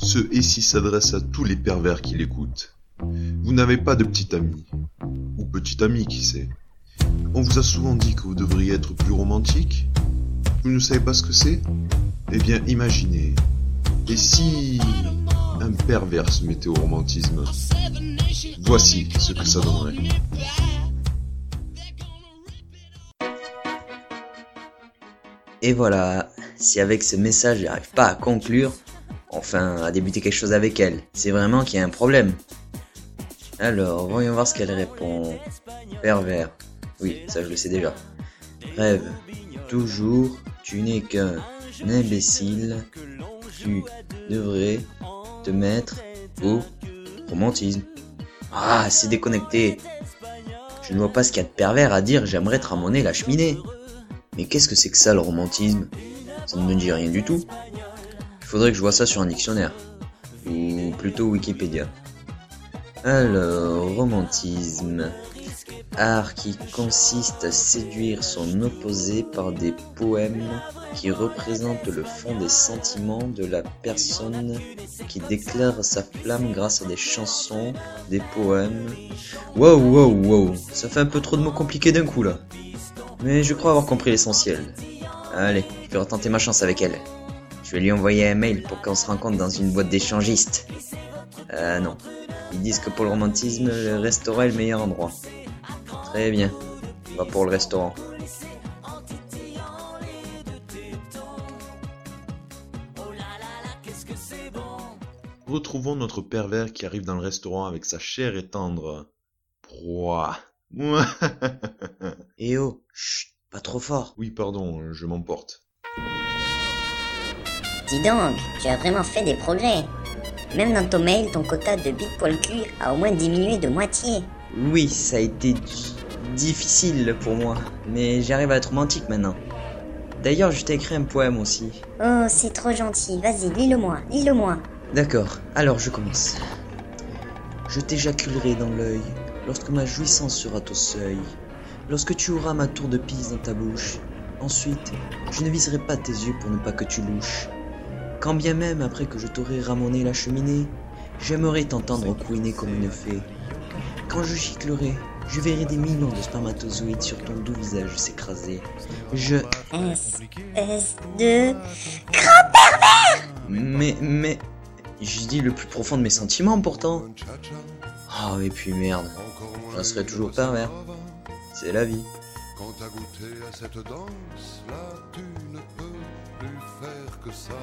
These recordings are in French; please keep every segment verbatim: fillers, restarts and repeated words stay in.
Ce « et si » s'adresse à tous les pervers qui l'écoutent. Vous n'avez pas de petit ami. Ou petit ami, qui sait. On vous a souvent dit que vous devriez être plus romantique. Vous ne savez pas ce que c'est? Eh bien, imaginez. Et si un pervers se mettait au romantisme? Voici ce que ça donnerait. Et voilà, si avec ce message j'arrive pas à conclure, enfin à débuter quelque chose avec elle, c'est vraiment qu'il y a un problème. Alors, voyons voir ce qu'elle répond. Pervers. Oui, ça je le sais déjà. Rêve. Toujours, tu n'es qu'un imbécile. Tu devrais te mettre au romantisme. Ah, c'est déconnecté. Je ne vois pas ce qu'il y a de pervers à dire j'aimerais te ramoner la cheminée. Mais qu'est-ce que c'est que ça le romantisme? Ça ne me dit rien du tout. Il faudrait que je vois ça sur un dictionnaire. Ou plutôt Wikipédia. Alors, romantisme. Art qui consiste à séduire son opposé par des poèmes qui représentent le fond des sentiments de la personne qui déclare sa flamme grâce à des chansons, des poèmes. Wow, wow, wow, ça fait un peu trop de mots compliqués d'un coup là. Mais je crois avoir compris l'essentiel. Allez, je vais retenter ma chance avec elle. Je vais lui envoyer un mail pour qu'on se rencontre dans une boîte d'échangistes. Euh non. Ils disent que pour le romantisme, le restaurant est le meilleur endroit. Très bien. On va pour le restaurant. Retrouvons notre pervers qui arrive dans le restaurant avec sa chère et tendre proie. Eh oh, chut, pas trop fort. Oui, pardon, je m'emporte. Dis donc, tu as vraiment fait des progrès. Même dans ton mail, ton quota de bite poil cul a au moins diminué de moitié. Oui, ça a été d- difficile pour moi, mais j'arrive à être romantique maintenant. D'ailleurs, je t'ai écrit un poème aussi. Oh, c'est trop gentil. Vas-y, lis-le-moi, lis-le-moi. D'accord, alors je commence. Je t'éjaculerai dans l'œil, lorsque ma jouissance sera au seuil, lorsque tu auras ma tour de pisse dans ta bouche. Ensuite, je ne viserai pas tes yeux pour ne pas que tu louches. Quand bien même, après que je t'aurai ramoné la cheminée, j'aimerais t'entendre couiner comme une fée. Quand je giclerai, je verrai des millions de spermatozoïdes sur ton doux visage s'écraser. Je... Espèce de... grand pervers! Mais, mais... Je dis le plus profond de mes sentiments pourtant. Oh, et puis merde, j'en serai toujours pervers. C'est la vie. Quand t'as goûté à cette danse, là tu ne peux plus faire que ça.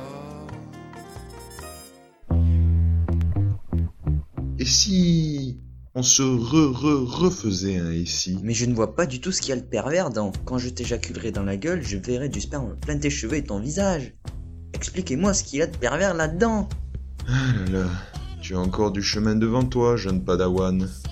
Et si on se re-re-refaisait un et si? Mais je ne vois pas du tout ce qu'il y a de pervers dans « Quand je t'éjaculerai dans la gueule, je verrai du sperme plein tes cheveux et ton visage ». Expliquez-moi ce qu'il y a de pervers là-dedans. Ah là là, tu as encore du chemin devant toi, jeune padawan.